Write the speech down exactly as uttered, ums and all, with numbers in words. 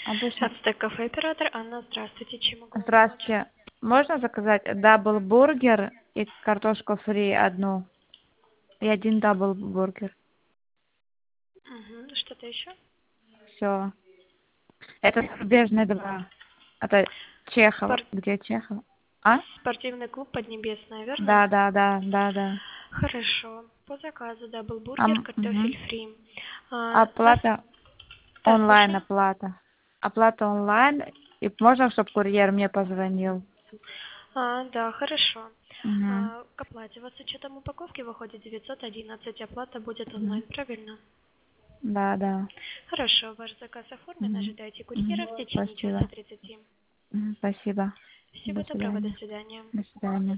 Обычно. Ацтек кафе, оператор Анна, здравствуйте, чем могу вам помочь? Здравствуйте. Можно заказать дабл бургер и картошку фри одну? И один дабл бургер. Угу. Что-то еще? Все. Это зарубежные два. Это Чехова. Спор- Где Чехова? А? Спортивный клуб Поднебесная, верно? Да, да, да, да, да. Хорошо. По заказу А, даблбургер, м, картофель мгм. фри. А, нас... Оплата Да, онлайн слушаю. оплата. Оплата онлайн. И можно, чтобы курьер мне позвонил? А, да, хорошо. Угу. А, к оплате у вас с учетом упаковки выходит девятьсот одиннадцать, оплата будет Угу. онлайн, правильно? Да, да. Хорошо, ваш заказ оформлен, Угу. ожидайте курьера в Угу. течение часа Спасибо. тридцати. Мгм. Спасибо. Всего До доброго, до свидания. свидания. До свидания.